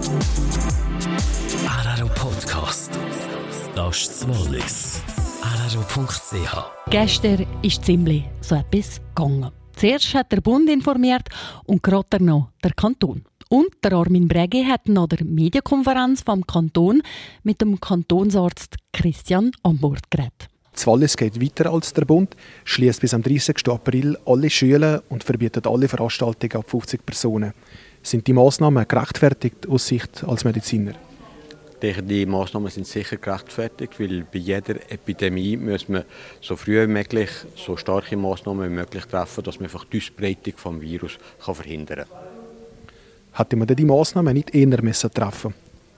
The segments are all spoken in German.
Araro Podcast. Das ist das Wallis. Araro.ch. Gestern ist ziemlich so etwas gegangen. Zuerst hat der Bund informiert und gerade noch der Kanton. Und der Armin Brägi hat nach der Medienkonferenz vom Kanton mit dem Kantonsarzt Christian Ambort geredet. Das Wallis geht weiter als der Bund, schließt bis am 30. April alle Schulen und verbietet alle Veranstaltungen ab 50 Personen. Sind die Massnahmen gerechtfertigt aus Sicht als Mediziner? Ich denke, die Massnahmen sind sicher gerechtfertigt, weil bei jeder Epidemie muss man so früh wie möglich so starke Massnahmen wie möglich treffen, dass man einfach die Ausbreitung des Virus verhindern kann. Hätte man die Massnahmen nicht eher treffen müssen?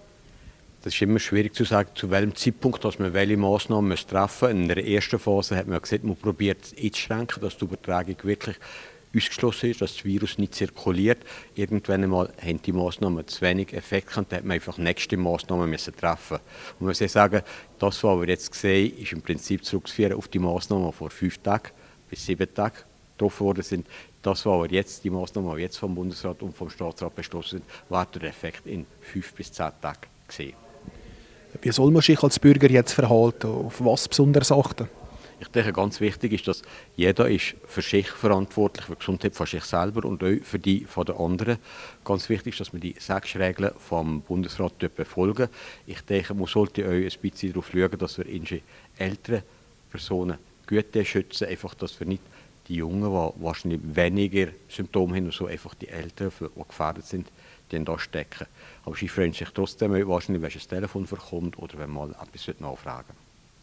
Das ist immer schwierig zu sagen, zu welchem Zeitpunkt dass man welche Massnahmen treffen muss. In der ersten Phase hat man gesagt, man probiert es einzuschränken, dass die Übertragung wirklich ausgeschlossen ist, dass das Virus nicht zirkuliert. Irgendwann einmal haben die Massnahmen zu wenig Effekt und dann hat man einfach nächste Massnahmen treffen. Und man muss sagen, das, was wir jetzt sehen, ist im Prinzip zurückzuführen auf die Massnahmen, die vor 5 Tagen bis 7 Tagen getroffen worden sind. Das, was wir jetzt, die Massnahmen, die jetzt vom Bundesrat und vom Staatsrat beschlossen sind, wird der Effekt in 5 bis 10 Tagen gesehen. Wie soll man sich als Bürger jetzt verhalten? Auf was besonders achten? Ich denke, ganz wichtig ist, dass jeder ist für sich verantwortlich, für die Gesundheit von sich selber und auch für die von den anderen. Ganz wichtig ist, dass man die 6 Regeln vom Bundesrat befolgen. Ich denke, man sollte auch ein bisschen darauf schauen, dass wir unsere älteren Personen gut schützen, einfach, dass wir nicht die Jungen, die wahrscheinlich weniger Symptome haben, und so einfach die Älteren, die gefährdet sind, die da stecken. Aber sie freuen sich trotzdem wahrscheinlich, wenn ein Telefon verkommt oder wenn mal etwas nachfragen.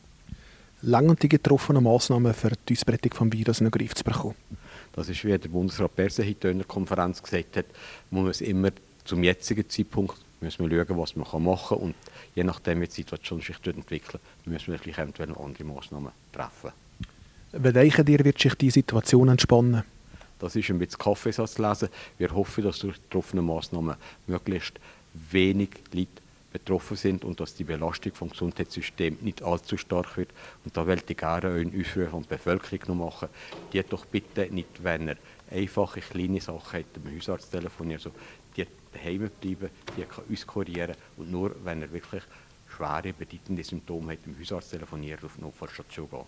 Langen die getroffenen Massnahmen für die Ausbreitung des Virus in den Griff zu bekommen? Das ist, wie der Bundesrat Berse heute in der Konferenz gesagt hat, man muss immer zum jetzigen Zeitpunkt müssen wir schauen, was man machen kann. Und je nachdem, wie die Situation sich entwickelt, müssen wir vielleicht eventuell noch andere Massnahmen treffen. Wie denken ihr, wird sich die Situation entspannen? Das ist ein bisschen Kaffeesatz zu lesen. Wir hoffen, dass durch die getroffenen Massnahmen möglichst wenig Leute betroffen sind und dass die Belastung vom Gesundheitssystem nicht allzu stark wird. Und da möchte ich gerne einen Aufruf von der Bevölkerung noch machen. Die doch bitte nicht, wenn er einfache, kleine Sachen hat, beim Hausarzt telefonieren, also die daheim bleiben, die kann uns kurieren und nur, wenn er wirklich schwere, bedeutende Symptome hat, beim Hausarzt telefonieren, auf die Notfallstation gehen.